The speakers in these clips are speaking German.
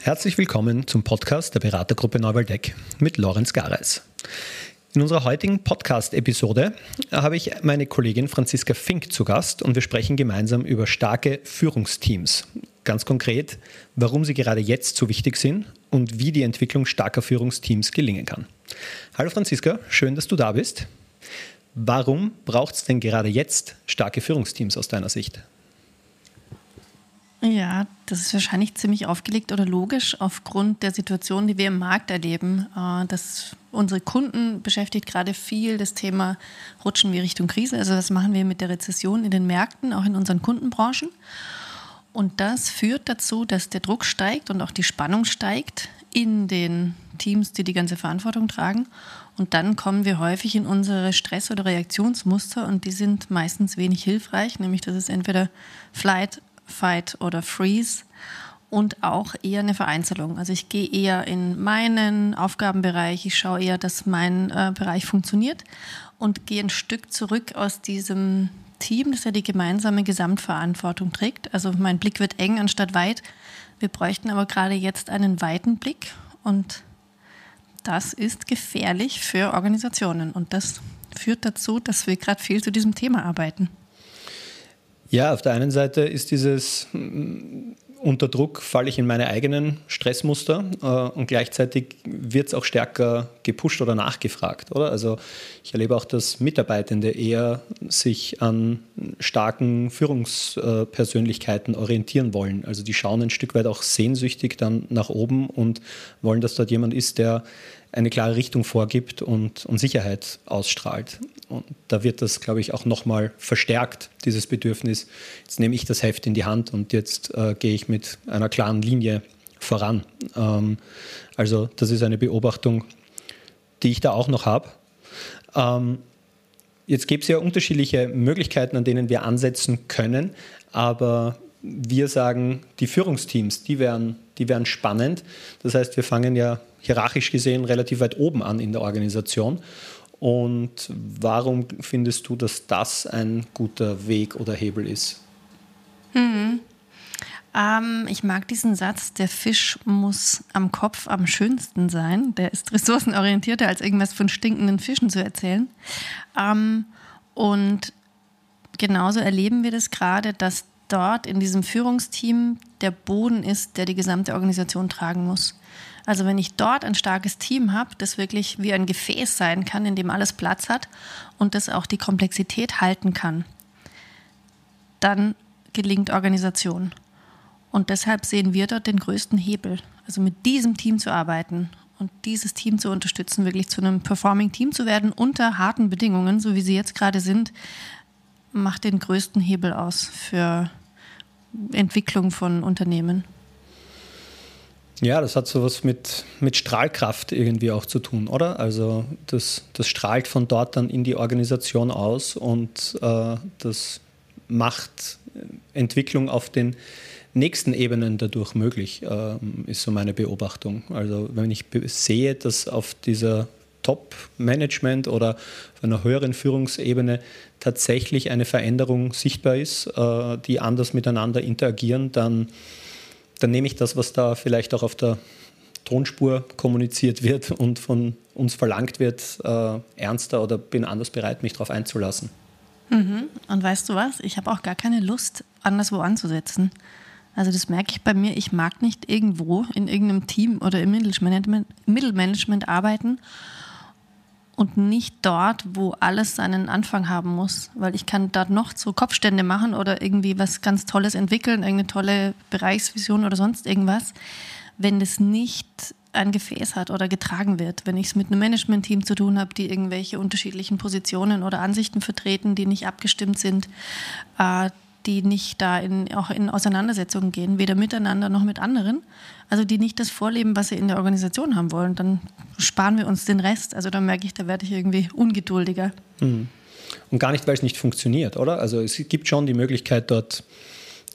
Herzlich willkommen zum Podcast der Beratergruppe Neuwaldeck mit Lorenz Gareis. In unserer heutigen Podcast-Episode habe ich meine Kollegin Franziska Fink zu Gast und wir sprechen gemeinsam über starke Führungsteams. Ganz konkret, warum sie gerade jetzt so wichtig sind und wie die Entwicklung starker Führungsteams gelingen kann. Hallo Franziska, schön, dass du da bist. Warum braucht es denn gerade jetzt starke Führungsteams aus deiner Sicht? Ja, das ist wahrscheinlich ziemlich aufgelegt oder logisch aufgrund der Situation, die wir im Markt erleben. Unsere Kunden beschäftigt gerade viel das Thema, rutschen wir Richtung Krise? Also was machen wir mit der Rezession in den Märkten, auch in unseren Kundenbranchen? Und das führt dazu, dass der Druck steigt und auch die Spannung steigt in den Teams, die die ganze Verantwortung tragen. Und dann kommen wir häufig in unsere Stress- oder Reaktionsmuster und die sind meistens wenig hilfreich, nämlich das ist entweder Flight, Fight oder Freeze und auch eher eine Vereinzelung. Also ich gehe eher in meinen Aufgabenbereich, ich schaue eher, dass mein Bereich funktioniert und gehe ein Stück zurück aus diesem Team, das ja die gemeinsame Gesamtverantwortung trägt. Also mein Blick wird eng anstatt weit. Wir bräuchten aber gerade jetzt einen weiten Blick und das ist gefährlich für Organisationen und das führt dazu, dass wir gerade viel zu diesem Thema arbeiten. Ja, auf der einen Seite ist dieses unter Druck falle ich in meine eigenen Stressmuster und gleichzeitig wird es auch stärker gepusht oder nachgefragt, oder? Also ich erlebe auch, dass Mitarbeitende eher sich an starken Führungspersönlichkeiten orientieren wollen. Also die schauen ein Stück weit auch sehnsüchtig dann nach oben und wollen, dass dort jemand ist, der eine klare Richtung vorgibt und Sicherheit ausstrahlt. Und da wird das, glaube ich, auch nochmal verstärkt, dieses Bedürfnis. Jetzt nehme ich das Heft in die Hand und jetzt gehe ich mit einer klaren Linie voran. Also das ist eine Beobachtung, die ich da auch noch habe. Jetzt gibt es ja unterschiedliche Möglichkeiten, an denen wir ansetzen können, aber wir sagen, die Führungsteams, die wären spannend. Das heißt, wir fangen ja hierarchisch gesehen relativ weit oben an in der Organisation. Und warum findest du, dass das ein guter Weg oder Hebel ist? Ich mag diesen Satz, der Fisch muss am Kopf am schönsten sein. Der ist ressourcenorientierter, als irgendwas von stinkenden Fischen zu erzählen. Und genauso erleben wir das gerade, dass dort in diesem Führungsteam der Boden ist, der die gesamte Organisation tragen muss. Also wenn ich dort ein starkes Team habe, das wirklich wie ein Gefäß sein kann, in dem alles Platz hat und das auch die Komplexität halten kann, dann gelingt Organisation. Und deshalb sehen wir dort den größten Hebel. Also mit diesem Team zu arbeiten und dieses Team zu unterstützen, wirklich zu einem Performing-Team zu werden unter harten Bedingungen, so wie sie jetzt gerade sind, macht den größten Hebel aus für Entwicklung von Unternehmen. Ja, das hat sowas mit Strahlkraft irgendwie auch zu tun, oder? Also das strahlt von dort dann in die Organisation aus und das macht Entwicklung auf den nächsten Ebenen dadurch möglich, ist so meine Beobachtung. Also wenn ich sehe, dass auf dieser Top-Management oder auf einer höheren Führungsebene tatsächlich eine Veränderung sichtbar ist, die anders miteinander interagieren, dann nehme ich das, was da vielleicht auch auf der Tonspur kommuniziert wird und von uns verlangt wird, ernster oder bin anders bereit, mich darauf einzulassen. Und weißt du was? Ich habe auch gar keine Lust, anderswo anzusetzen. Also das merke ich bei mir. Ich mag nicht irgendwo in irgendeinem Team oder im Mittelmanagement arbeiten und nicht dort, wo alles seinen Anfang haben muss. Weil ich kann dort noch so Kopfstände machen oder irgendwie was ganz Tolles entwickeln, irgendeine tolle Bereichsvision oder sonst irgendwas, wenn das nicht ein Gefäß hat oder getragen wird. Wenn ich es mit einem Management-Team zu tun habe, die irgendwelche unterschiedlichen Positionen oder Ansichten vertreten, die nicht abgestimmt sind, die nicht da auch in Auseinandersetzungen gehen, weder miteinander noch mit anderen, also die nicht das vorleben, was sie in der Organisation haben wollen, dann sparen wir uns den Rest. Also da merke ich, da werde ich irgendwie ungeduldiger. Und gar nicht, weil es nicht funktioniert, oder? Also es gibt schon die Möglichkeit, dort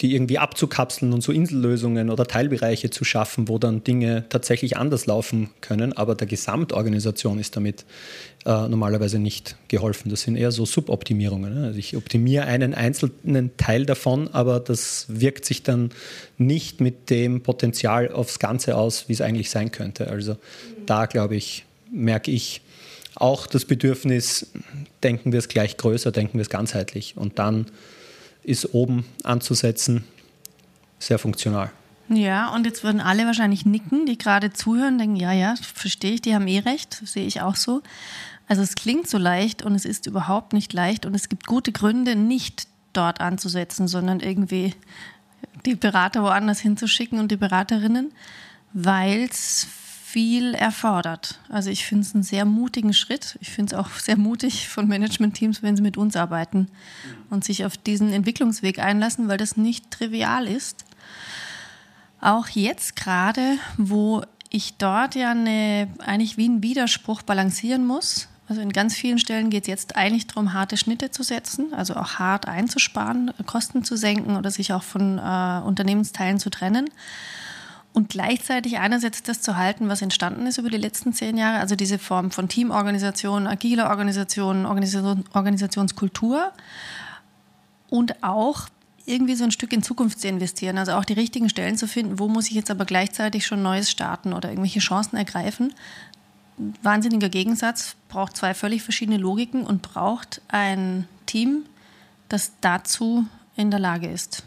die irgendwie abzukapseln und so Insellösungen oder Teilbereiche zu schaffen, wo dann Dinge tatsächlich anders laufen können. Aber der Gesamtorganisation ist damit normalerweise nicht geholfen. Das sind eher so Suboptimierungen. Ne? Also ich optimiere einen einzelnen Teil davon, aber das wirkt sich dann nicht mit dem Potenzial aufs Ganze aus, wie es eigentlich sein könnte. Also da, glaube ich, merke ich auch das Bedürfnis, denken wir es gleich größer, denken wir es ganzheitlich. Und dann ist oben anzusetzen sehr funktional. Ja, und jetzt würden alle wahrscheinlich nicken, die gerade zuhören, denken, ja, verstehe ich, die haben recht, sehe ich auch so. Also es klingt so leicht und es ist überhaupt nicht leicht und es gibt gute Gründe, nicht dort anzusetzen, sondern irgendwie die Berater woanders hinzuschicken und die Beraterinnen, weil es viel erfordert. Also ich finde es einen sehr mutigen Schritt. Ich finde es auch sehr mutig von Management-Teams, wenn sie mit uns arbeiten und sich auf diesen Entwicklungsweg einlassen, weil das nicht trivial ist. Auch jetzt gerade, wo ich dort ja eigentlich wie ein Widerspruch balancieren muss. Also in ganz vielen Stellen geht es jetzt eigentlich darum, harte Schnitte zu setzen, also auch hart einzusparen, Kosten zu senken oder sich auch von Unternehmensteilen zu trennen. Und gleichzeitig einerseits das zu halten, was entstanden ist über die letzten 10 Jahre, also diese Form von Teamorganisation, agiler Organisation, Organisationskultur und auch irgendwie so ein Stück in Zukunft zu investieren, also auch die richtigen Stellen zu finden, wo muss ich jetzt aber gleichzeitig schon Neues starten oder irgendwelche Chancen ergreifen. Wahnsinniger Gegensatz, braucht 2 völlig verschiedene Logiken und braucht ein Team, das dazu in der Lage ist.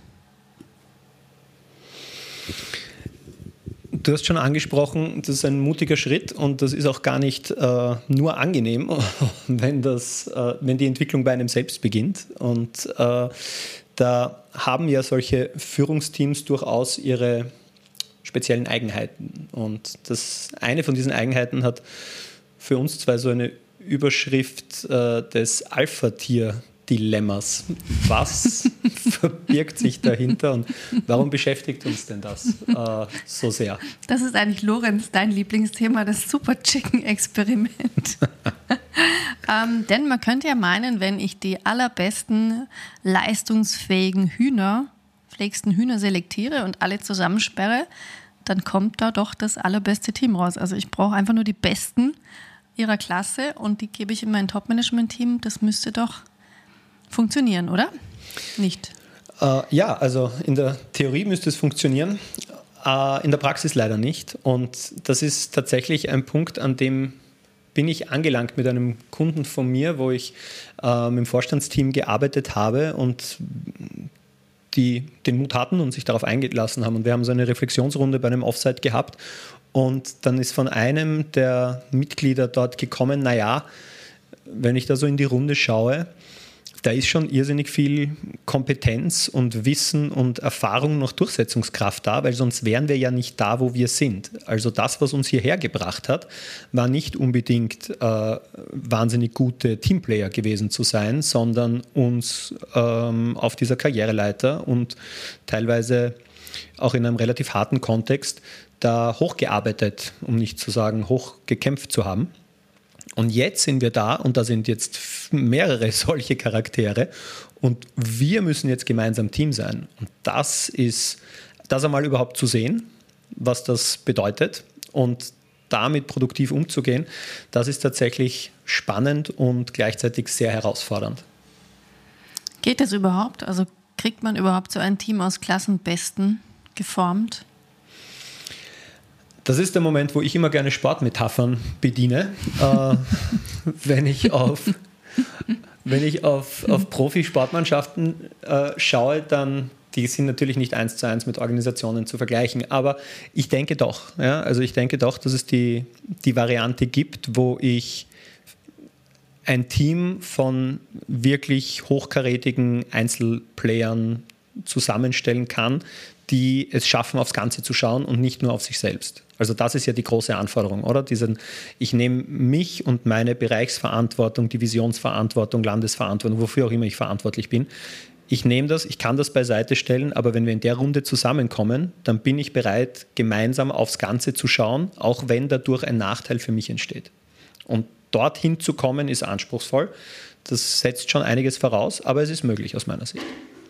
Du hast schon angesprochen, das ist ein mutiger Schritt und das ist auch gar nicht nur angenehm, wenn die Entwicklung bei einem selbst beginnt. Und da haben ja solche Führungsteams durchaus ihre speziellen Eigenheiten. Und eine von diesen Eigenheiten hat für uns 2 so eine Überschrift des Alpha-Tier-Dilemmas. Was verbirgt sich dahinter und warum beschäftigt uns denn das so sehr? Das ist eigentlich, Lorenz, dein Lieblingsthema, das Super Chicken-Experiment. Denn man könnte ja meinen, wenn ich die allerbesten, leistungsfähigen pflegsten Hühner selektiere und alle zusammensperre, dann kommt da doch das allerbeste Team raus. Also ich brauche einfach nur die Besten ihrer Klasse und die gebe ich in mein Top-Management-Team. Das müsste doch funktionieren, oder? Nicht? Ja, also in der Theorie müsste es funktionieren, in der Praxis leider nicht. Und das ist tatsächlich ein Punkt, an dem bin ich angelangt mit einem Kunden von mir, wo ich im Vorstandsteam gearbeitet habe und die den Mut hatten und sich darauf eingelassen haben. Und wir haben so eine Reflexionsrunde bei einem Offsite gehabt. Und dann ist von einem der Mitglieder dort gekommen, naja, wenn ich da so in die Runde schaue, da ist schon irrsinnig viel Kompetenz und Wissen und Erfahrung noch Durchsetzungskraft da, weil sonst wären wir ja nicht da, wo wir sind. Also das, was uns hierher gebracht hat, war nicht unbedingt wahnsinnig gute Teamplayer gewesen zu sein, sondern uns auf dieser Karriereleiter und teilweise auch in einem relativ harten Kontext da hochgearbeitet, um nicht zu sagen hochgekämpft zu haben. Und jetzt sind wir da und da sind jetzt mehrere solche Charaktere und wir müssen jetzt gemeinsam Team sein. Und das einmal überhaupt zu sehen, was das bedeutet und damit produktiv umzugehen, das ist tatsächlich spannend und gleichzeitig sehr herausfordernd. Geht das überhaupt? Also kriegt man überhaupt so ein Team aus Klassenbesten geformt? Das ist der Moment, wo ich immer gerne Sportmetaphern bediene. Wenn ich auf Profisportmannschaften schaue, dann, die sind natürlich nicht 1:1 mit Organisationen zu vergleichen, aber ich denke doch, ja, also ich denke doch, dass es die Variante gibt, wo ich ein Team von wirklich hochkarätigen Einzelplayern zusammenstellen kann, die es schaffen, aufs Ganze zu schauen und nicht nur auf sich selbst. Also das ist ja die große Anforderung, oder? Ich nehme mich und meine Bereichsverantwortung, Divisionsverantwortung, Landesverantwortung, wofür auch immer ich verantwortlich bin. Ich nehme das, ich kann das beiseite stellen, aber wenn wir in der Runde zusammenkommen, dann bin ich bereit, gemeinsam aufs Ganze zu schauen, auch wenn dadurch ein Nachteil für mich entsteht. Und dorthin zu kommen, ist anspruchsvoll. Das setzt schon einiges voraus, aber es ist möglich aus meiner Sicht.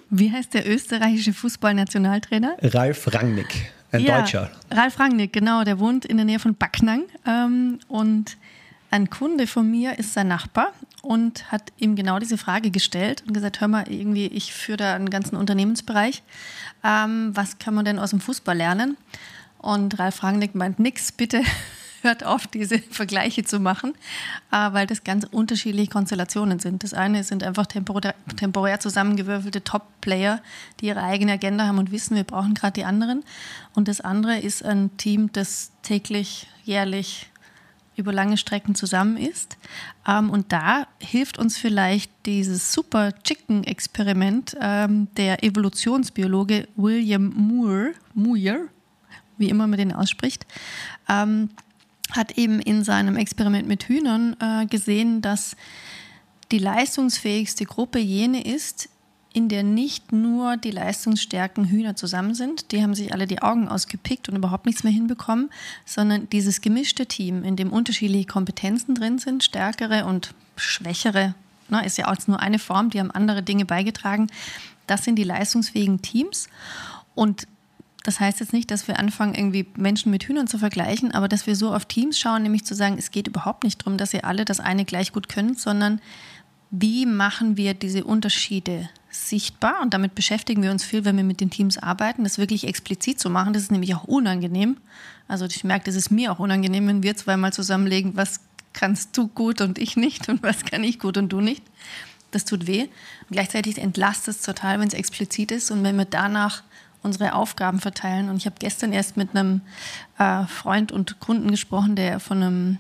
Wie heißt der österreichische Fußballnationaltrainer? Ralf Rangnick, ein Deutscher. Ralf Rangnick, genau, der wohnt in der Nähe von Backnang und ein Kunde von mir ist sein Nachbar und hat ihm genau diese Frage gestellt und gesagt, hör mal, irgendwie, ich führe da einen ganzen Unternehmensbereich, was kann man denn aus dem Fußball lernen? Und Ralf Rangnick meint, nix, bitte hört auf, diese Vergleiche zu machen, weil das ganz unterschiedliche Konstellationen sind. Das eine sind einfach temporär zusammengewürfelte Top-Player, die ihre eigene Agenda haben und wissen, wir brauchen gerade die anderen. Und das andere ist ein Team, das täglich, jährlich über lange Strecken zusammen ist. Und da hilft uns vielleicht dieses Super-Chicken-Experiment der Evolutionsbiologe William Moore, wie immer man den ausspricht, hat eben in seinem Experiment mit Hühnern gesehen, dass die leistungsfähigste Gruppe jene ist, in der nicht nur die leistungsstärken Hühner zusammen sind, die haben sich alle die Augen ausgepickt und überhaupt nichts mehr hinbekommen, sondern dieses gemischte Team, in dem unterschiedliche Kompetenzen drin sind, stärkere und schwächere, ist ja auch nur eine Form, die haben andere Dinge beigetragen, das sind die leistungsfähigen Teams. Und das heißt jetzt nicht, dass wir anfangen, irgendwie Menschen mit Hühnern zu vergleichen, aber dass wir so auf Teams schauen, nämlich zu sagen, es geht überhaupt nicht darum, dass ihr alle das eine gleich gut könnt, sondern wie machen wir diese Unterschiede sichtbar? Und damit beschäftigen wir uns viel, wenn wir mit den Teams arbeiten, das wirklich explizit zu machen. Das ist nämlich auch unangenehm. Also ich merke, das ist mir auch unangenehm, wenn wir zweimal zusammenlegen, was kannst du gut und ich nicht und was kann ich gut und du nicht. Das tut weh. Und gleichzeitig entlastet es total, wenn es explizit ist und wenn wir danach unsere Aufgaben verteilen. Und ich habe gestern erst mit einem Freund und Kunden gesprochen, der von einem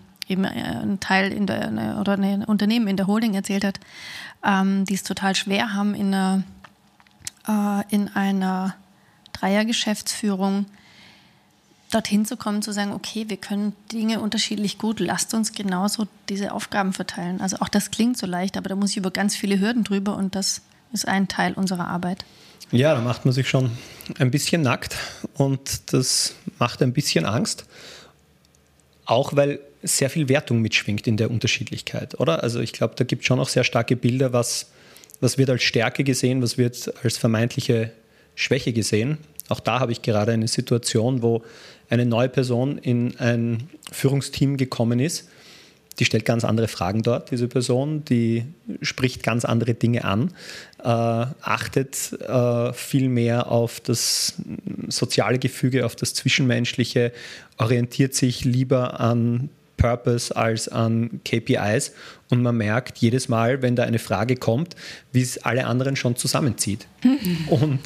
ein Unternehmen in der Holding erzählt hat, die es total schwer haben in einer Dreiergeschäftsführung dorthin zu kommen, zu sagen, okay, wir können Dinge unterschiedlich gut, lasst uns genauso diese Aufgaben verteilen. Also auch das klingt so leicht, aber da muss ich über ganz viele Hürden drüber und das ist ein Teil unserer Arbeit. Ja, da macht man sich schon ein bisschen nackt und das macht ein bisschen Angst. Auch weil sehr viel Wertung mitschwingt in der Unterschiedlichkeit, oder? Also ich glaube, da gibt es schon auch sehr starke Bilder, was wird als Stärke gesehen, was wird als vermeintliche Schwäche gesehen. Auch da habe ich gerade eine Situation, wo eine neue Person in ein Führungsteam gekommen ist. Die stellt ganz andere Fragen dort, diese Person, die spricht ganz andere Dinge an, achtet viel mehr auf das soziale Gefüge, auf das Zwischenmenschliche, orientiert sich lieber an Purpose als an KPIs und man merkt jedes Mal, wenn da eine Frage kommt, wie es alle anderen schon zusammenzieht. Und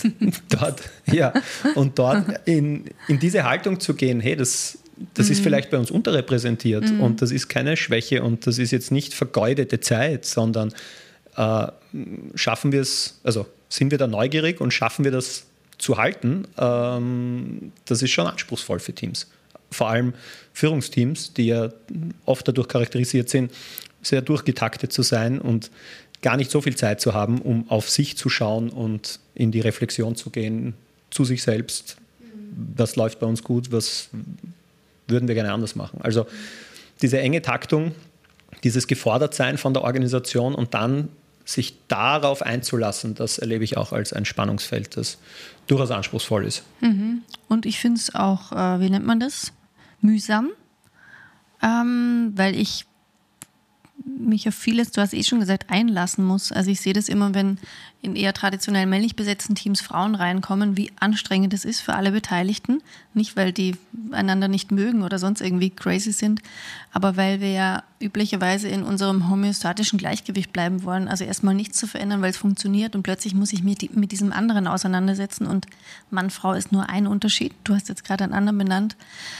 dort in diese Haltung zu gehen, hey, das ist vielleicht bei uns unterrepräsentiert und das ist keine Schwäche und das ist jetzt nicht vergeudete Zeit, sondern schaffen wir es, also sind wir da neugierig und schaffen wir das zu halten, das ist schon anspruchsvoll für Teams. Vor allem Führungsteams, die ja oft dadurch charakterisiert sind, sehr durchgetaktet zu sein und gar nicht so viel Zeit zu haben, um auf sich zu schauen und in die Reflexion zu gehen, zu sich selbst. Was läuft bei uns gut, was würden wir gerne anders machen. Also diese enge Taktung, dieses Gefordertsein von der Organisation und dann sich darauf einzulassen, das erlebe ich auch als ein Spannungsfeld, das durchaus anspruchsvoll ist. Und ich finde es auch, wie nennt man das? Mühsam, weil ich mich auf vieles, du hast schon gesagt, einlassen muss. Also ich sehe das immer, wenn in eher traditionell männlich besetzten Teams Frauen reinkommen, wie anstrengend es ist für alle Beteiligten. Nicht, weil die einander nicht mögen oder sonst irgendwie crazy sind, aber weil wir ja üblicherweise in unserem homöostatischen Gleichgewicht bleiben wollen. Also erstmal nichts zu verändern, weil es funktioniert und plötzlich muss ich mich mit diesem anderen auseinandersetzen und Mann, Frau ist nur ein Unterschied. Du hast jetzt gerade einen anderen benannt.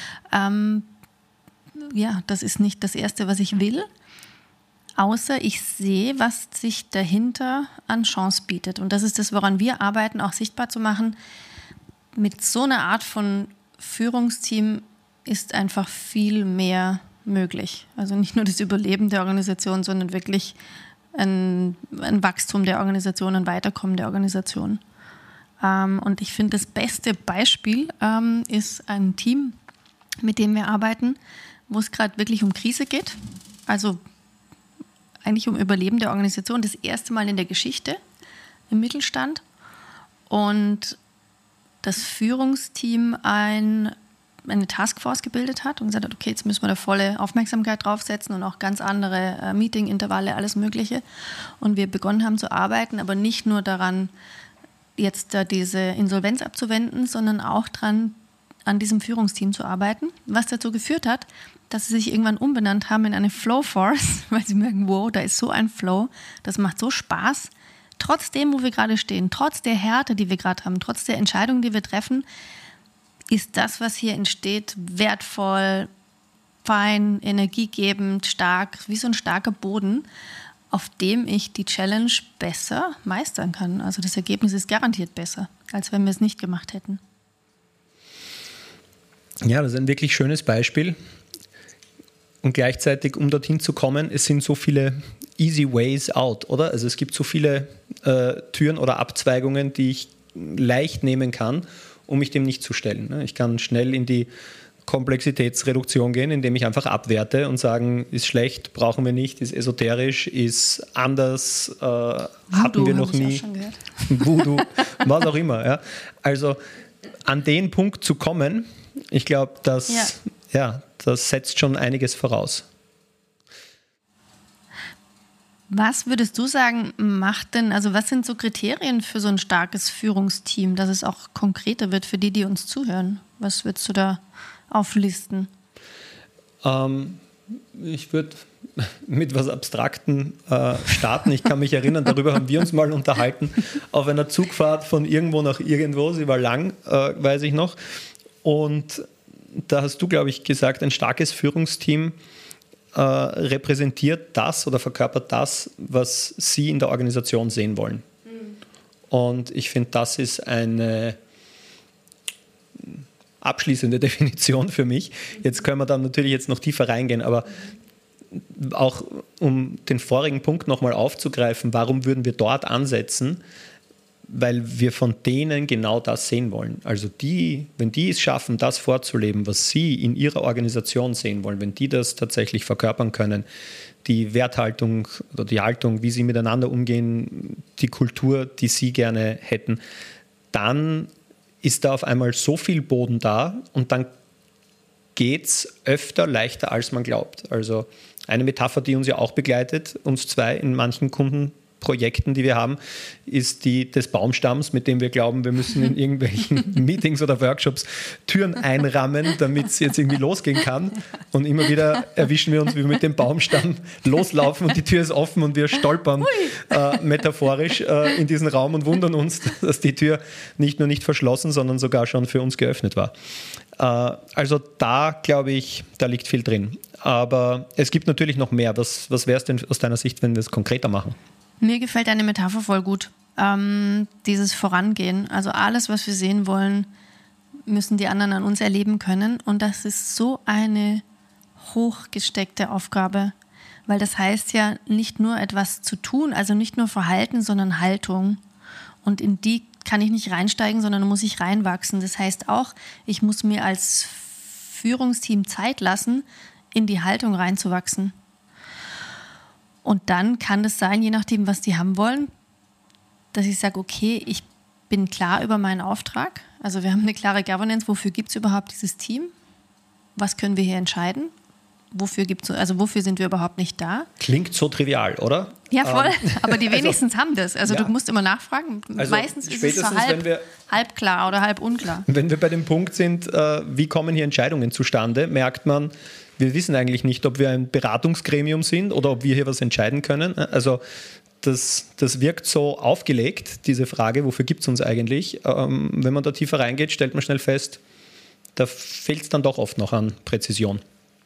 Das ist nicht das Erste, was ich will. Außer ich sehe, was sich dahinter an Chance bietet. Und das ist das, woran wir arbeiten, auch sichtbar zu machen. Mit so einer Art von Führungsteam ist einfach viel mehr möglich. Also nicht nur das Überleben der Organisation, sondern wirklich ein Wachstum der Organisation, ein Weiterkommen der Organisation. Und ich finde, das beste Beispiel ist ein Team, mit dem wir arbeiten, wo es gerade wirklich um Krise geht. Also eigentlich um Überleben der Organisation. Das erste Mal in der Geschichte im Mittelstand. und das Führungsteam eine Taskforce gebildet hat und gesagt hat, okay, jetzt müssen wir da volle Aufmerksamkeit draufsetzen und auch ganz andere Meeting-Intervalle, alles Mögliche. Und wir begonnen haben zu arbeiten, aber nicht nur daran, jetzt diese Insolvenz abzuwenden, sondern auch dran, an diesem Führungsteam zu arbeiten, was dazu geführt hat, dass sie sich irgendwann umbenannt haben in eine Flow Force, weil sie merken, wow, da ist so ein Flow, das macht so Spaß. Trotzdem, wo wir gerade stehen, trotz der Härte, die wir gerade haben, trotz der Entscheidungen, die wir treffen, ist das, was hier entsteht, wertvoll, fein, energiegebend, stark, wie so ein starker Boden, auf dem ich die Challenge besser meistern kann. Also das Ergebnis ist garantiert besser, als wenn wir es nicht gemacht hätten. Ja, das ist ein wirklich schönes Beispiel. Und gleichzeitig, um dorthin zu kommen, es sind so viele easy ways out, oder? Also es gibt so viele Türen oder Abzweigungen, die ich leicht nehmen kann, um mich dem nicht zu stellen. Ich kann schnell in die Komplexitätsreduktion gehen, indem ich einfach abwerte und sagen, ist schlecht, brauchen wir nicht, ist esoterisch, ist anders, hatten wir noch nie. Voodoo, was auch immer. Ja. Also an den Punkt zu kommen, ich glaube, das setzt schon einiges voraus. Was würdest du sagen, was sind so Kriterien für so ein starkes Führungsteam, dass es auch konkreter wird für die uns zuhören? Was würdest du da auflisten? Ich würde mit was Abstrakten starten. Ich kann mich erinnern, darüber haben wir uns mal unterhalten, auf einer Zugfahrt von irgendwo nach irgendwo, sie war lang, weiß ich noch. Und da hast du, glaube ich, gesagt, ein starkes Führungsteam repräsentiert das oder verkörpert das, was Sie in der Organisation sehen wollen. Und ich finde, das ist eine abschließende Definition für mich. Jetzt können wir dann natürlich jetzt noch tiefer reingehen, aber auch um den vorigen Punkt nochmal aufzugreifen, warum würden wir dort ansetzen? Weil wir von denen genau das sehen wollen. Also wenn die es schaffen, das vorzuleben, was sie in ihrer Organisation sehen wollen, wenn die das tatsächlich verkörpern können, die Werthaltung oder die Haltung, wie sie miteinander umgehen, die Kultur, die sie gerne hätten, dann ist da auf einmal so viel Boden da und dann geht es öfter leichter, als man glaubt. Also eine Metapher, die uns ja auch begleitet, uns zwei in manchen Kundenprojekten, die wir haben, ist die des Baumstamms, mit dem wir glauben, wir müssen in irgendwelchen Meetings oder Workshops Türen einrammen, damit es jetzt irgendwie losgehen kann. Und immer wieder erwischen wir uns, wie wir mit dem Baumstamm loslaufen und die Tür ist offen und wir stolpern metaphorisch in diesen Raum und wundern uns, dass die Tür nicht nur nicht verschlossen, sondern sogar schon für uns geöffnet war. Also da, glaube ich, da liegt viel drin. Aber es gibt natürlich noch mehr. Was wäre es denn aus deiner Sicht, wenn wir es konkreter machen? Mir gefällt deine Metapher voll gut. Dieses Vorangehen. Also alles, was wir sehen wollen, müssen die anderen an uns erleben können. Und das ist so eine hochgesteckte Aufgabe. Weil das heißt ja nicht nur etwas zu tun, also nicht nur Verhalten, sondern Haltung. Und in die kann ich nicht reinsteigen, sondern muss ich reinwachsen. Das heißt auch, ich muss mir als Führungsteam Zeit lassen, in die Haltung reinzuwachsen. Und dann kann es sein, je nachdem, was die haben wollen, dass ich sage, okay, ich bin klar über meinen Auftrag. Also wir haben eine klare Governance, wofür gibt es überhaupt dieses Team? Was können wir hier entscheiden? Wofür sind wir überhaupt nicht da? Klingt so trivial, oder? Ja, voll. Aber die wenigstens haben das. Also du musst immer nachfragen. Also meistens ist es so halb klar oder halb unklar. Wenn wir bei dem Punkt sind, wie kommen hier Entscheidungen zustande, merkt man, wir wissen eigentlich nicht, ob wir ein Beratungsgremium sind oder ob wir hier was entscheiden können. Also das wirkt so aufgelegt, diese Frage, wofür gibt es uns eigentlich? Wenn man da tiefer reingeht, stellt man schnell fest, da fehlt es dann doch oft noch an Präzision.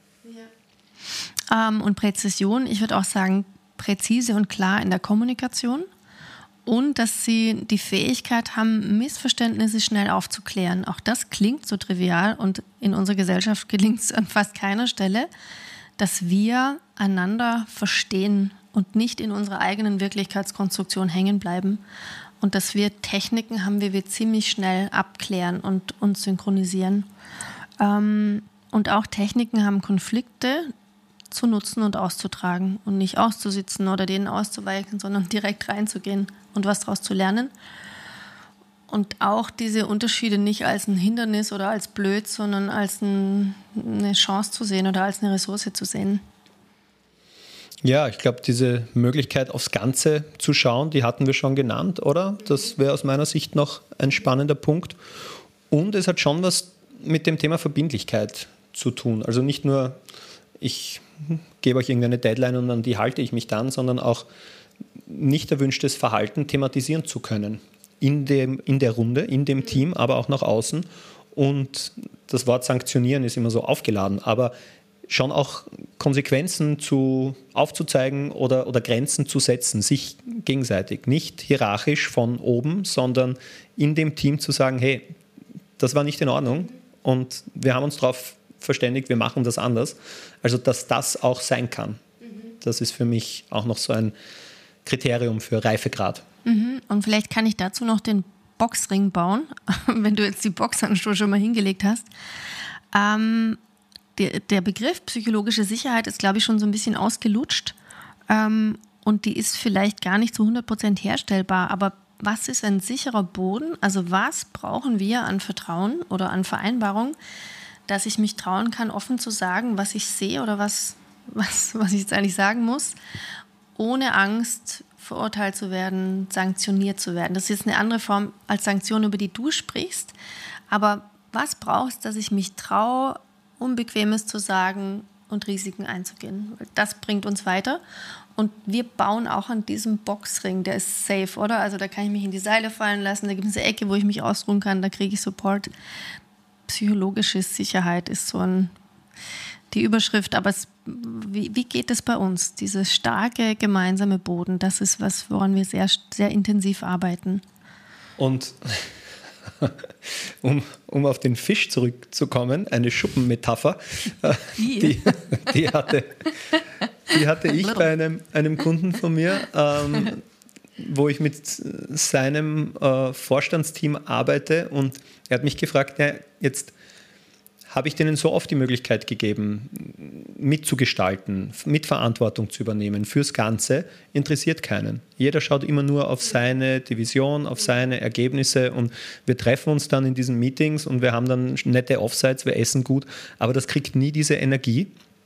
Und Präzision, ich würde auch sagen, präzise und klar in der Kommunikation und dass sie die Fähigkeit haben, Missverständnisse schnell aufzuklären. Auch das klingt so trivial und in unserer Gesellschaft gelingt es an fast keiner Stelle, dass wir einander verstehen und nicht in unserer eigenen Wirklichkeitskonstruktion hängen bleiben und dass wir Techniken haben, wie wir ziemlich schnell abklären und uns synchronisieren. Und auch Techniken haben, Konflikte zu nutzen und auszutragen und nicht auszusitzen oder denen auszuweichen, sondern direkt reinzugehen und was daraus zu lernen. Und auch diese Unterschiede nicht als ein Hindernis oder als blöd, sondern als eine Chance zu sehen oder als eine Ressource zu sehen. Ja, ich glaube, diese Möglichkeit aufs Ganze zu schauen, die hatten wir schon genannt, oder? Das wäre aus meiner Sicht noch ein spannender Punkt. Und es hat schon was mit dem Thema Verbindlichkeit zu tun. Also nicht nur, ich gebe euch irgendeine Deadline und an die halte ich mich dann, sondern auch nicht erwünschtes Verhalten thematisieren zu können. In der Runde, in dem Team, aber auch nach außen. Und das Wort sanktionieren ist immer so aufgeladen, aber schon auch Konsequenzen aufzuzeigen oder Grenzen zu setzen, sich gegenseitig. Nicht hierarchisch von oben, sondern in dem Team zu sagen, hey, das war nicht in Ordnung und wir haben uns darauf verständigt, wir machen das anders. Also, dass das auch sein kann. Das ist für mich auch noch so ein Kriterium für Reifegrad. Und vielleicht kann ich dazu noch den Boxring bauen, wenn du jetzt die Boxhandschuhe schon mal hingelegt hast. Der Begriff psychologische Sicherheit ist, glaube ich, schon so ein bisschen ausgelutscht. Und die ist vielleicht gar nicht zu 100% herstellbar. Aber was ist ein sicherer Boden? Also was brauchen wir an Vertrauen oder an Vereinbarung, dass ich mich trauen kann, offen zu sagen, was ich sehe oder was ich jetzt eigentlich sagen muss, ohne Angst verurteilt zu werden, sanktioniert zu werden. Das ist jetzt eine andere Form als Sanktion, über die du sprichst. Aber was brauchst du, dass ich mich traue, Unbequemes zu sagen und Risiken einzugehen? Das bringt uns weiter. Und wir bauen auch an diesem Boxring, der ist safe, oder? Also da kann ich mich in die Seile fallen lassen, da gibt es eine Ecke, wo ich mich ausruhen kann, da kriege ich Support. Psychologische Sicherheit ist so die Überschrift, aber wie geht es bei uns? Dieses starke gemeinsame Boden, das ist was, woran wir sehr, sehr intensiv arbeiten. Und um auf den Fisch zurückzukommen, eine Schuppenmetapher, die hatte ich bei einem Kunden von mir, wo ich mit seinem Vorstandsteam arbeite, und er hat mich gefragt, ja, jetzt habe ich denen so oft die Möglichkeit gegeben, mitzugestalten, Mitverantwortung zu übernehmen fürs Ganze, interessiert keinen. Jeder schaut immer nur auf seine Division, auf seine Ergebnisse, und wir treffen uns dann in diesen Meetings und wir haben dann nette Offsites, wir essen gut, aber das kriegt nie diese Energie.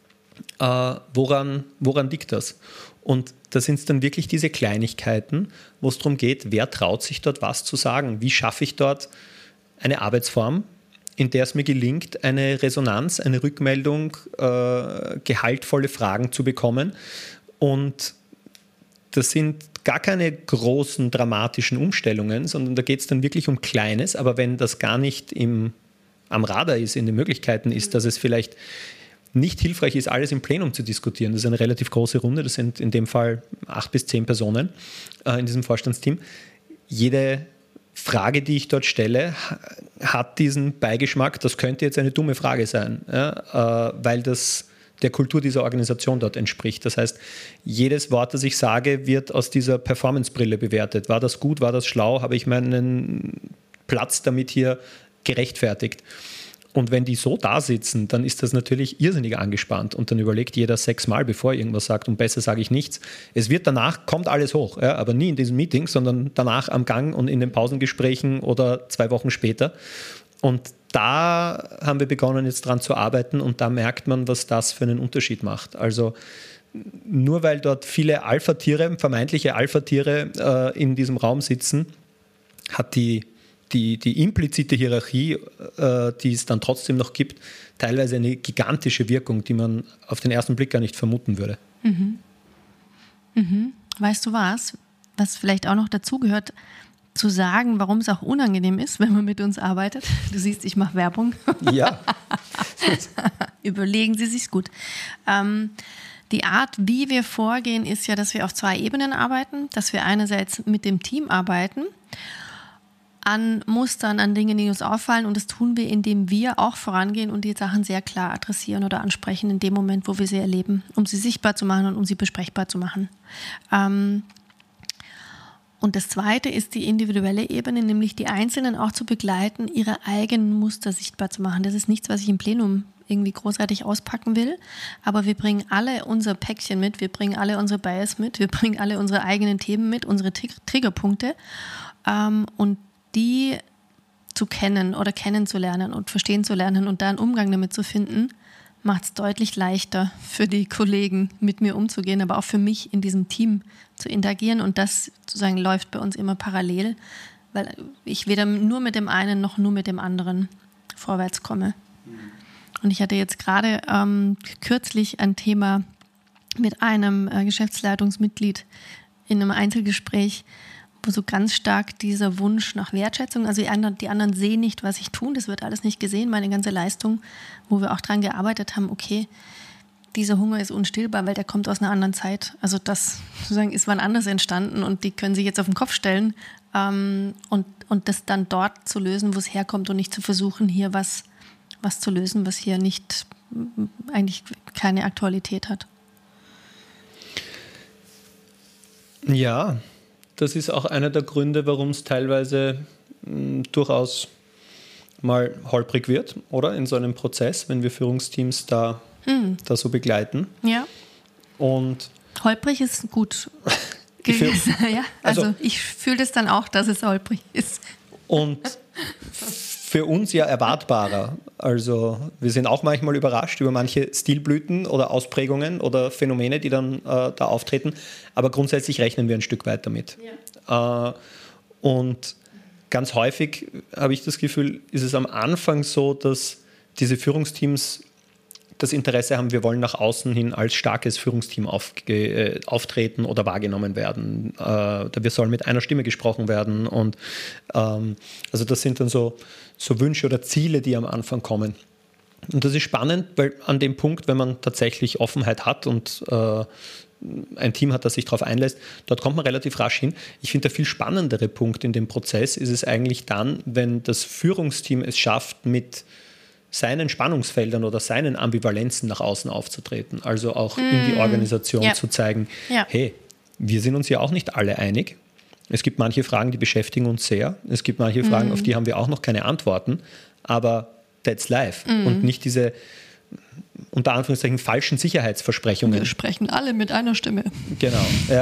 Woran liegt das? Und da sind es dann wirklich diese Kleinigkeiten, wo es darum geht, wer traut sich dort was zu sagen? Wie schaffe ich dort eine Arbeitsform, in der es mir gelingt, eine Resonanz, eine Rückmeldung, gehaltvolle Fragen zu bekommen. Und das sind gar keine großen, dramatischen Umstellungen, sondern da geht es dann wirklich um Kleines. Aber wenn das gar nicht am Radar ist, in den Möglichkeiten ist, dass es vielleicht nicht hilfreich ist, alles im Plenum zu diskutieren. Das ist eine relativ große Runde, das sind in dem Fall 8 bis 10 Personen in diesem Vorstandsteam. Jede Frage, die ich dort stelle, hat diesen Beigeschmack, das könnte jetzt eine dumme Frage sein, ja, weil das der Kultur dieser Organisation dort entspricht. Das heißt, jedes Wort, das ich sage, wird aus dieser Performance-Brille bewertet. War das gut, war das schlau, habe ich meinen Platz damit hier gerechtfertigt? Und wenn die so da sitzen, dann ist das natürlich irrsinnig angespannt, und dann überlegt jeder 6-mal, bevor er irgendwas sagt, und besser sage ich nichts. Es wird danach, kommt alles hoch, ja, aber nie in diesem Meeting, sondern danach am Gang und in den Pausengesprächen oder 2 Wochen später. Und da haben wir begonnen, jetzt dran zu arbeiten, und da merkt man, was das für einen Unterschied macht. Also nur weil dort viele Alpha-Tiere, vermeintliche Alpha-Tiere in diesem Raum sitzen, hat die implizite Hierarchie, die es dann trotzdem noch gibt, teilweise eine gigantische Wirkung, die man auf den ersten Blick gar nicht vermuten würde. Weißt du was vielleicht auch noch dazugehört, zu sagen, warum es auch unangenehm ist, wenn man mit uns arbeitet? Du siehst, ich mache Werbung. Ja. Überlegen Sie sich's gut. Die Art, wie wir vorgehen, ist ja, dass wir auf 2 Ebenen arbeiten, dass wir einerseits mit dem Team arbeiten, an Mustern, an Dingen, die uns auffallen, und das tun wir, indem wir auch vorangehen und die Sachen sehr klar adressieren oder ansprechen in dem Moment, wo wir sie erleben, um sie sichtbar zu machen und um sie besprechbar zu machen. Und das Zweite ist die individuelle Ebene, nämlich die Einzelnen auch zu begleiten, ihre eigenen Muster sichtbar zu machen. Das ist nichts, was ich im Plenum irgendwie großartig auspacken will, aber wir bringen alle unser Päckchen mit, wir bringen alle unsere Bias mit, wir bringen alle unsere eigenen Themen mit, unsere Triggerpunkte, und die zu kennen oder kennenzulernen und verstehen zu lernen und da einen Umgang damit zu finden, macht es deutlich leichter für die Kollegen, mit mir umzugehen, aber auch für mich in diesem Team zu interagieren. Und das sozusagen läuft bei uns immer parallel, weil ich weder nur mit dem einen noch nur mit dem anderen vorwärts komme. Und ich hatte jetzt gerade kürzlich ein Thema mit einem Geschäftsleitungsmitglied in einem Einzelgespräch, wo so ganz stark dieser Wunsch nach Wertschätzung, also die anderen sehen nicht, was ich tue, das wird alles nicht gesehen, meine ganze Leistung, wo wir auch dran gearbeitet haben, okay, dieser Hunger ist unstillbar, weil der kommt aus einer anderen Zeit. Also das sozusagen ist wann anders entstanden und die können sich jetzt auf den Kopf stellen und das dann dort zu lösen, wo es herkommt und nicht zu versuchen, hier was zu lösen, was hier nicht eigentlich keine Aktualität hat. Ja, das ist auch einer der Gründe, warum es teilweise durchaus mal holprig wird, oder? In so einem Prozess, wenn wir Führungsteams da so begleiten. Ja. Und holprig ist gut gewesen. Ja, also ich fühle das dann auch, dass es holprig ist. Und für uns ja erwartbarer. Also wir sind auch manchmal überrascht über manche Stilblüten oder Ausprägungen oder Phänomene, die dann da auftreten. Aber grundsätzlich rechnen wir ein Stück weit damit. Ja. Und ganz häufig habe ich das Gefühl, ist es am Anfang so, dass diese Führungsteams das Interesse haben, wir wollen nach außen hin als starkes Führungsteam auftreten oder wahrgenommen werden. Wir sollen mit einer Stimme gesprochen werden. Und also das sind dann so Wünsche oder Ziele, die am Anfang kommen. Und das ist spannend, weil an dem Punkt, wenn man tatsächlich Offenheit hat und ein Team hat, das sich darauf einlässt, dort kommt man relativ rasch hin. Ich finde, der viel spannendere Punkt in dem Prozess ist es eigentlich dann, wenn das Führungsteam es schafft, mit seinen Spannungsfeldern oder seinen Ambivalenzen nach außen aufzutreten. Also auch in die Organisation zu zeigen, hey, wir sind uns ja auch nicht alle einig. Es gibt manche Fragen, die beschäftigen uns sehr. Es gibt manche Fragen, auf die haben wir auch noch keine Antworten. Aber that's life. Und nicht diese, unter Anführungszeichen, falschen Sicherheitsversprechungen. Wir sprechen alle mit einer Stimme. Genau.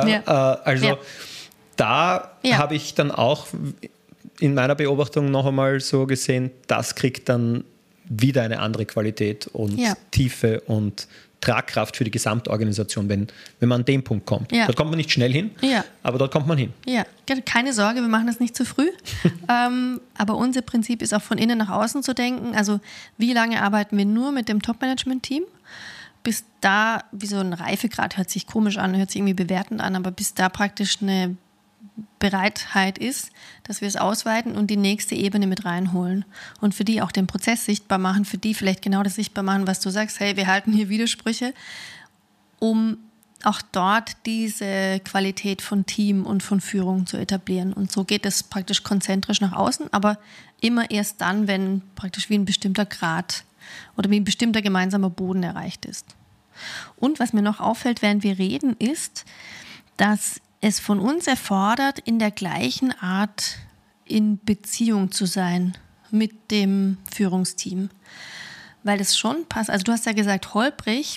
Da habe ich dann auch in meiner Beobachtung noch einmal so gesehen, das kriegt dann wieder eine andere Qualität und Tiefe und Tragkraft für die Gesamtorganisation, wenn man an den Punkt kommt. Ja. Dort kommt man nicht schnell hin, aber dort kommt man hin. Ja, keine Sorge, wir machen das nicht zu früh. Aber unser Prinzip ist auch von innen nach außen zu denken. Also wie lange arbeiten wir nur mit dem Top-Management-Team? Bis da, wie so ein Reifegrad, hört sich komisch an, hört sich irgendwie bewertend an, aber bis da praktisch eine Bereitheit ist, dass wir es ausweiten und die nächste Ebene mit reinholen und für die auch den Prozess sichtbar machen, für die vielleicht genau das sichtbar machen, was du sagst, hey, wir halten hier Widersprüche, um auch dort diese Qualität von Team und von Führung zu etablieren. Und so geht es praktisch konzentrisch nach außen, aber immer erst dann, wenn praktisch wie ein bestimmter Grad oder wie ein bestimmter gemeinsamer Boden erreicht ist. Und was mir noch auffällt, während wir reden, ist, dass es von uns erfordert, in der gleichen Art in Beziehung zu sein mit dem Führungsteam. Weil es schon passt. Also du hast ja gesagt, holprig.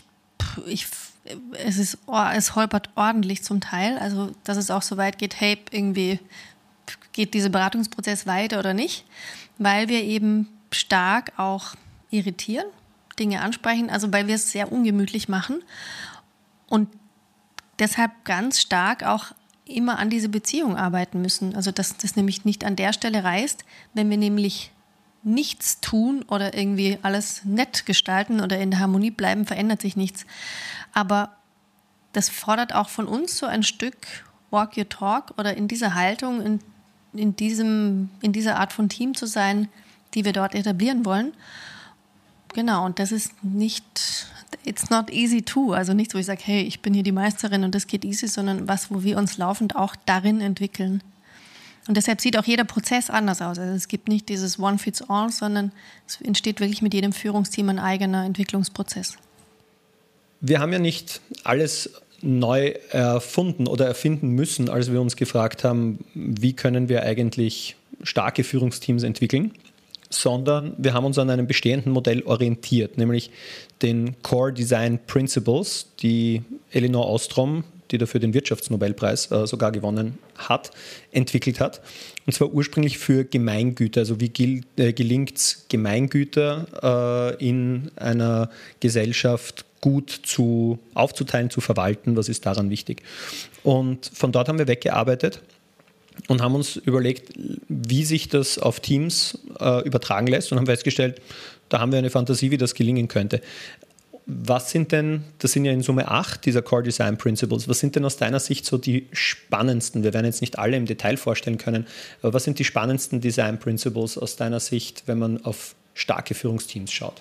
Es holpert ordentlich zum Teil. Also dass es auch so weit geht, hey, irgendwie geht dieser Beratungsprozess weiter oder nicht. Weil wir eben stark auch irritieren, Dinge ansprechen. Also weil wir es sehr ungemütlich machen. Und deshalb ganz stark auch immer an diese Beziehung arbeiten müssen. Also dass das nämlich nicht an der Stelle reißt, wenn wir nämlich nichts tun oder irgendwie alles nett gestalten oder in der Harmonie bleiben, verändert sich nichts. Aber das fordert auch von uns so ein Stück Walk Your Talk oder in dieser Haltung, in dieser Art von Team zu sein, die wir dort etablieren wollen. Genau, und das ist nicht, it's not easy too, also nicht so, ich sage, hey, ich bin hier die Meisterin und das geht easy, sondern was, wo wir uns laufend auch darin entwickeln. Und deshalb sieht auch jeder Prozess anders aus. Also es gibt nicht dieses One Fits All, sondern es entsteht wirklich mit jedem Führungsteam ein eigener Entwicklungsprozess. Wir haben ja nicht alles neu erfunden oder erfinden müssen, als wir uns gefragt haben, wie können wir eigentlich starke Führungsteams entwickeln, sondern wir haben uns an einem bestehenden Modell orientiert, nämlich den Core Design Principles, die Elinor Ostrom, die dafür den Wirtschaftsnobelpreis sogar gewonnen hat, entwickelt hat. Und zwar ursprünglich für Gemeingüter. Also wie gelingt es, Gemeingüter in einer Gesellschaft gut aufzuteilen, zu verwalten, was ist daran wichtig. Und von dort haben wir weggearbeitet und haben uns überlegt, wie sich das auf Teams übertragen lässt und haben festgestellt, da haben wir eine Fantasie, wie das gelingen könnte. Was sind denn, das sind ja in Summe 8 dieser Core Design Principles, was sind denn aus deiner Sicht so die spannendsten, wir werden jetzt nicht alle im Detail vorstellen können, aber was sind die spannendsten Design Principles aus deiner Sicht, wenn man auf starke Führungsteams schaut?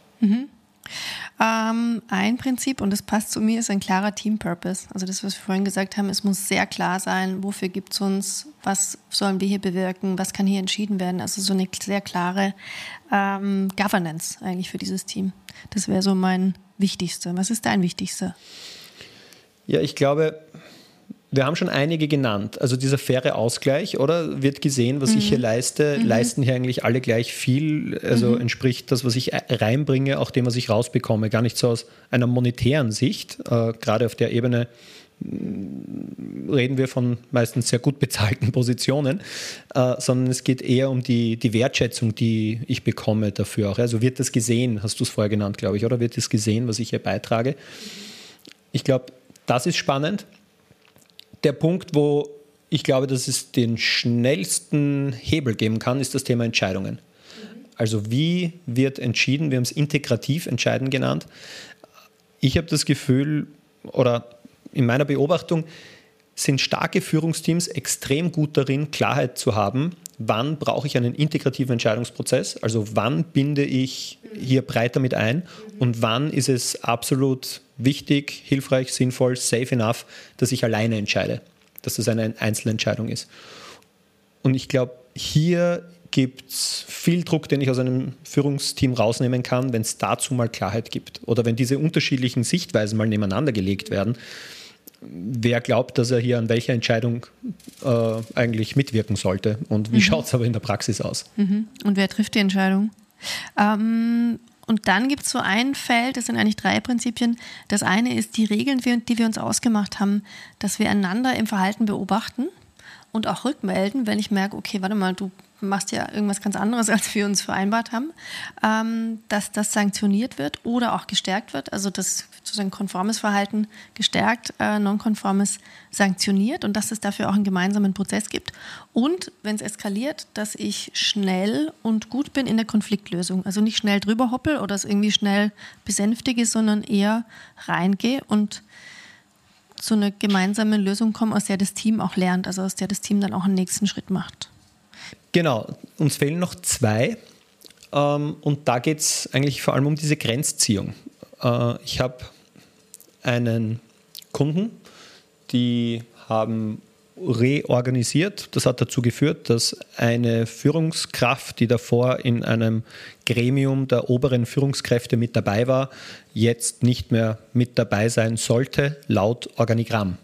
Ein Prinzip, und das passt zu mir, ist ein klarer Team-Purpose. Also das, was wir vorhin gesagt haben, es muss sehr klar sein, wofür gibt es uns, was sollen wir hier bewirken, was kann hier entschieden werden. Also so eine sehr klare Governance eigentlich für dieses Team. Das wäre so mein Wichtigster. Was ist dein Wichtigster? Ja, ich glaube, wir haben schon einige genannt. Also dieser faire Ausgleich, oder? Wird gesehen, was ich hier leiste, leisten hier eigentlich alle gleich viel. Also entspricht das, was ich reinbringe, auch dem, was ich rausbekomme. Gar nicht so aus einer monetären Sicht. Gerade auf der Ebene reden wir von meistens sehr gut bezahlten Positionen, sondern es geht eher um die Wertschätzung, die ich bekomme dafür auch. Also wird das gesehen, hast du es vorher genannt, glaube ich, oder wird das gesehen, was ich hier beitrage? Ich glaube, das ist spannend. Der Punkt, wo ich glaube, dass es den schnellsten Hebel geben kann, ist das Thema Entscheidungen. Also wie wird entschieden? Wir haben es integrativ entscheiden genannt. Ich habe das Gefühl, oder in meiner Beobachtung sind starke Führungsteams extrem gut darin, Klarheit zu haben, wann brauche ich einen integrativen Entscheidungsprozess, also wann binde ich hier breiter mit ein und wann ist es absolut wichtig, hilfreich, sinnvoll, safe enough, dass ich alleine entscheide, dass das eine Einzelentscheidung ist. Und ich glaube, hier gibt es viel Druck, den ich aus einem Führungsteam rausnehmen kann, wenn es dazu mal Klarheit gibt. Oder wenn diese unterschiedlichen Sichtweisen mal nebeneinander gelegt werden. Wer glaubt, dass er hier an welcher Entscheidung eigentlich mitwirken sollte? Und wie schaut es aber in der Praxis aus? Und wer trifft die Entscheidung? Und dann gibt es so ein Feld, das sind eigentlich 3 Prinzipien. Das eine ist die Regeln, die wir uns ausgemacht haben, dass wir einander im Verhalten beobachten und auch rückmelden, wenn ich merke, okay, warte mal, du machst ja irgendwas ganz anderes, als wir uns vereinbart haben, dass das sanktioniert wird oder auch gestärkt wird, also das sozusagen konformes Verhalten gestärkt, nonkonformes sanktioniert und dass es dafür auch einen gemeinsamen Prozess gibt. Und wenn es eskaliert, dass ich schnell und gut bin in der Konfliktlösung, also nicht schnell drüber hoppel oder es irgendwie schnell besänftige, sondern eher reingehe und zu einer gemeinsamen Lösung komme, aus der das Team auch lernt, also aus der das Team dann auch einen nächsten Schritt macht. Genau, uns fehlen noch 2 und da geht es eigentlich vor allem um diese Grenzziehung. Ich habe einen Kunden, die haben reorganisiert. Das hat dazu geführt, dass eine Führungskraft, die davor in einem Gremium der oberen Führungskräfte mit dabei war, jetzt nicht mehr mit dabei sein sollte, laut Organigramm.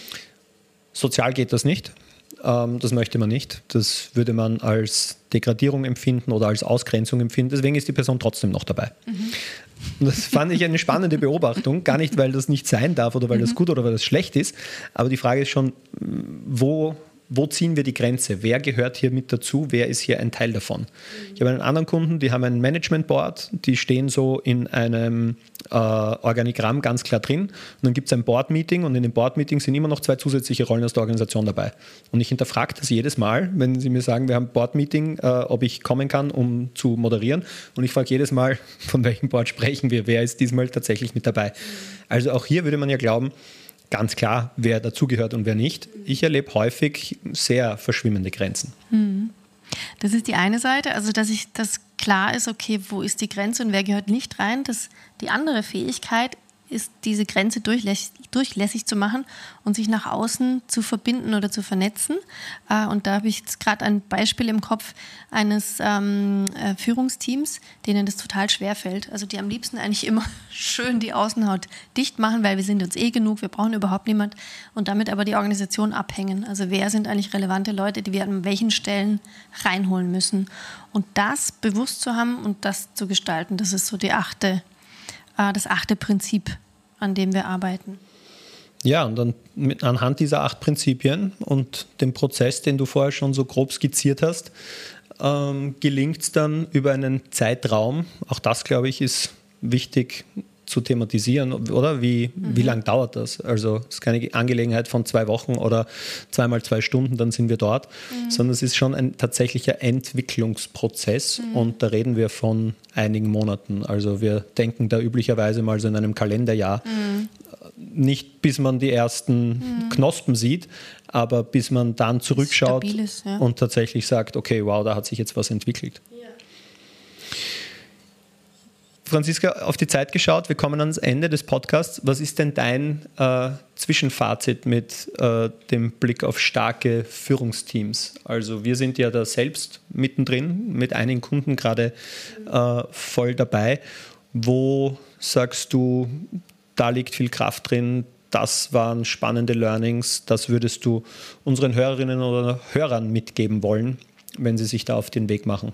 Sozial geht das nicht. Das möchte man nicht. Das würde man als Degradierung empfinden oder als Ausgrenzung empfinden. Deswegen ist die Person trotzdem noch dabei. Und das fand ich eine spannende Beobachtung. Gar nicht, weil das nicht sein darf oder weil das gut oder weil das schlecht ist. Aber die Frage ist schon, wo ziehen wir die Grenze? Wer gehört hier mit dazu? Wer ist hier ein Teil davon? Ich habe einen anderen Kunden, die haben ein Management Board, die stehen so in einem Organigramm ganz klar drin. Und dann gibt es ein Board-Meeting und in dem Board-Meeting sind immer noch 2 zusätzliche Rollen aus der Organisation dabei. Und ich hinterfrage das jedes Mal, wenn sie mir sagen, wir haben ein Board-Meeting, ob ich kommen kann, um zu moderieren. Und ich frage jedes Mal, von welchem Board sprechen wir? Wer ist diesmal tatsächlich mit dabei? Also auch hier würde man ja glauben, ganz klar, wer dazugehört und wer nicht. Ich erlebe häufig sehr verschwimmende Grenzen. Das ist die eine Seite, also dass klar ist, okay, wo ist die Grenze und wer gehört nicht rein. Die andere Fähigkeit ist diese Grenze durchlässig zu machen und sich nach außen zu verbinden oder zu vernetzen. Und da habe ich jetzt gerade ein Beispiel im Kopf eines Führungsteams, denen das total schwer fällt. Also die am liebsten eigentlich immer schön die Außenhaut dicht machen, weil wir sind uns genug, wir brauchen überhaupt niemand und damit aber die Organisation abhängen. Also wer sind eigentlich relevante Leute, die wir an welchen Stellen reinholen müssen. Und das bewusst zu haben und das zu gestalten, das ist so das 8. Prinzip, an dem wir arbeiten. Ja, und dann anhand dieser 8 Prinzipien und dem Prozess, den du vorher schon so grob skizziert hast, gelingt es dann über einen Zeitraum, auch das, glaube ich, ist wichtig zu thematisieren, oder? Wie lang dauert das? Also es ist keine Angelegenheit von 2 Wochen oder 2 mal 2 Stunden, dann sind wir dort, sondern es ist schon ein tatsächlicher Entwicklungsprozess und da reden wir von einigen Monaten. Also wir denken da üblicherweise mal so in einem Kalenderjahr, nicht bis man die ersten Knospen sieht, aber bis man dann zurückschaut ist, ja. Und tatsächlich sagt, okay, wow, da hat sich jetzt was entwickelt. Franziska, auf die Zeit geschaut, wir kommen ans Ende des Podcasts. Was ist denn dein Zwischenfazit mit dem Blick auf starke Führungsteams? Also wir sind ja da selbst mittendrin, mit einigen Kunden gerade voll dabei. Wo sagst du, da liegt viel Kraft drin, das waren spannende Learnings, das würdest du unseren Hörerinnen oder Hörern mitgeben wollen, wenn sie sich da auf den Weg machen?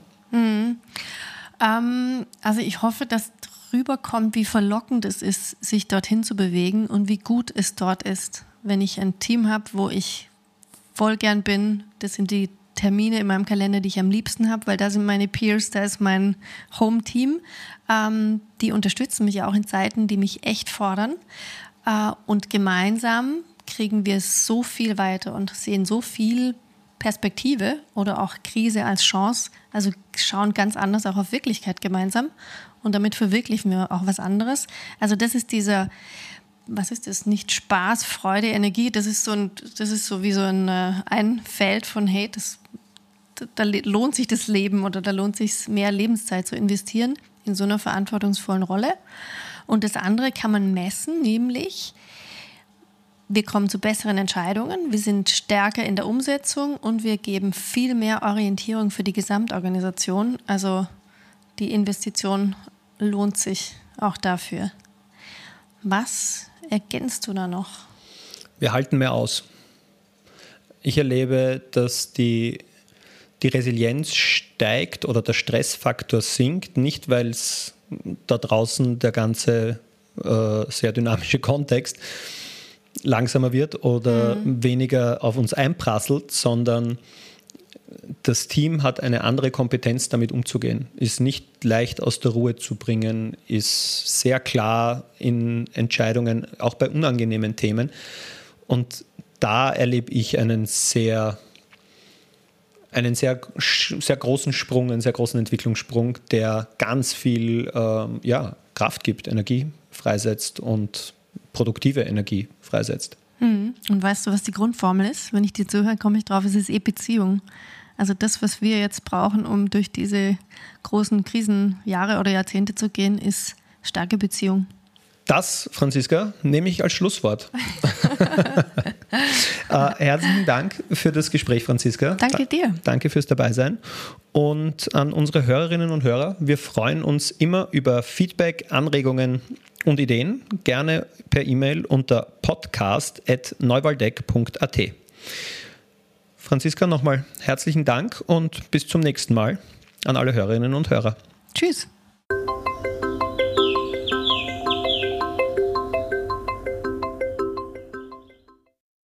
Also ich hoffe, dass rüberkommt, wie verlockend es ist, sich dorthin zu bewegen und wie gut es dort ist. Wenn ich ein Team habe, wo ich voll gern bin, das sind die Termine in meinem Kalender, die ich am liebsten habe, weil da sind meine Peers, da ist mein Home-Team. Die unterstützen mich auch in Zeiten, die mich echt fordern. Und gemeinsam kriegen wir so viel weiter und sehen so viel Perspektive oder auch Krise als Chance, also schauen ganz anders auch auf Wirklichkeit gemeinsam und damit verwirklichen wir auch was anderes. Also das ist dieser, was ist das, nicht Spaß, Freude, Energie, das ist so wie so ein Feld von, hey, da lohnt sich das Leben oder da lohnt sich mehr Lebenszeit zu investieren in so einer verantwortungsvollen Rolle. Und das andere kann man messen, nämlich wir kommen zu besseren Entscheidungen, wir sind stärker in der Umsetzung und wir geben viel mehr Orientierung für die Gesamtorganisation. Also die Investition lohnt sich auch dafür. Was ergänzt du da noch? Wir halten mehr aus. Ich erlebe, dass die Resilienz steigt oder der Stressfaktor sinkt, nicht weil es da draußen der ganze sehr dynamische Kontext langsamer wird oder weniger auf uns einprasselt, sondern das Team hat eine andere Kompetenz, damit umzugehen. Ist nicht leicht aus der Ruhe zu bringen, ist sehr klar in Entscheidungen, auch bei unangenehmen Themen. Und da erlebe ich einen sehr großen Sprung, einen sehr großen Entwicklungssprung, der ganz viel Kraft gibt, Energie freisetzt und produktive Energie freisetzt. Und weißt du, was die Grundformel ist? Wenn ich dir zuhöre, komme ich drauf, es ist Beziehung. Also das, was wir jetzt brauchen, um durch diese großen Krisenjahre oder Jahrzehnte zu gehen, ist starke Beziehung. Das, Franziska, nehme ich als Schlusswort. Herzlichen Dank für das Gespräch, Franziska. Danke dir. Danke fürs Dabeisein. Und an unsere Hörerinnen und Hörer, wir freuen uns immer über Feedback, Anregungen und Ideen, gerne per E-Mail unter podcast@neuwaldeck.at. Franziska, nochmal herzlichen Dank und bis zum nächsten Mal an alle Hörerinnen und Hörer. Tschüss.